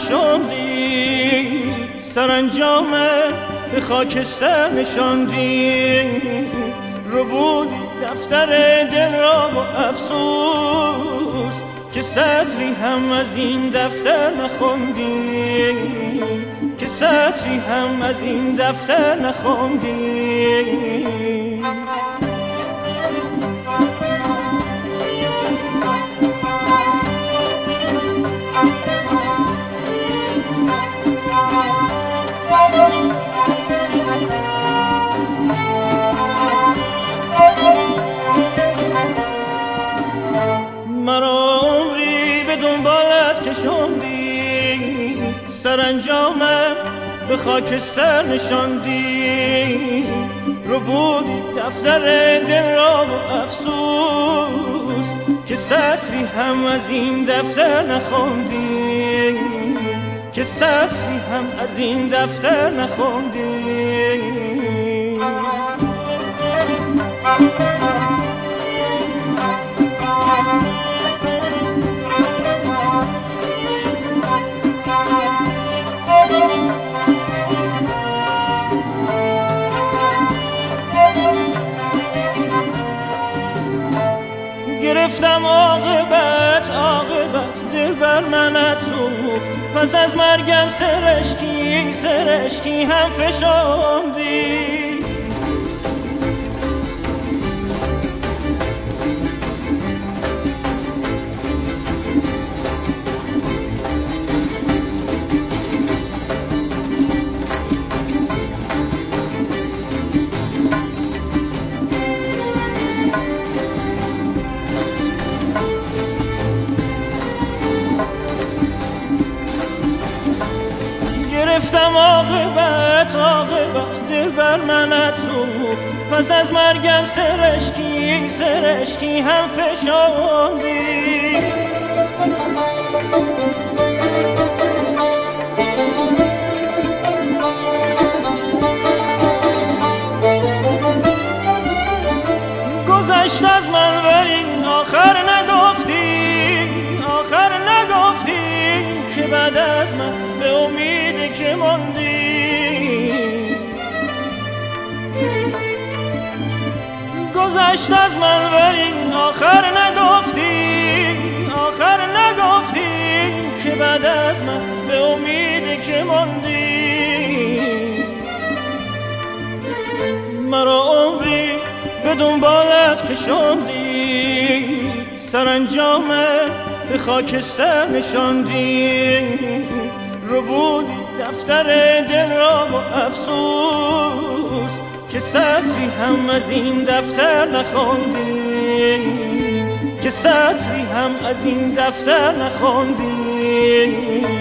فشاندی، سرانجام به خاکستر نشاندی، ربودی دفتر دل را با افسوس که سطری هم از این دفتر نخوندی، که سطری هم از این دفتر نخوندی. مرا عمری به دنبالت کشاندی، سرانجام به خاکستر نشاندی، ربودی دفتر دل را با افسوس که سطری هم از این دفتر نخوندی، که سطری هم از این دفتر نخوندی. گرفتم عاقبت دل بر منت سوخت، پس از مرگم سرشکی هم فشاندی. گرفتم عاقبت دل بر منت سوخت، پس از مرگم سرشکی هم فشاندی. گذشت از من ولی آخر نگفتی که بعد از من به امید که ماندی. گذشت از من ولی آخر نگفتی که بعد از من به امید که ماندی. مرا عمری به دنبالت کشاندی، سرانجام به خاکستر نشاندی، ربودی دفتر دل را با افسوس که سطری هم از این دفتر نخوندی، که سطری هم از این دفتر نخوندی.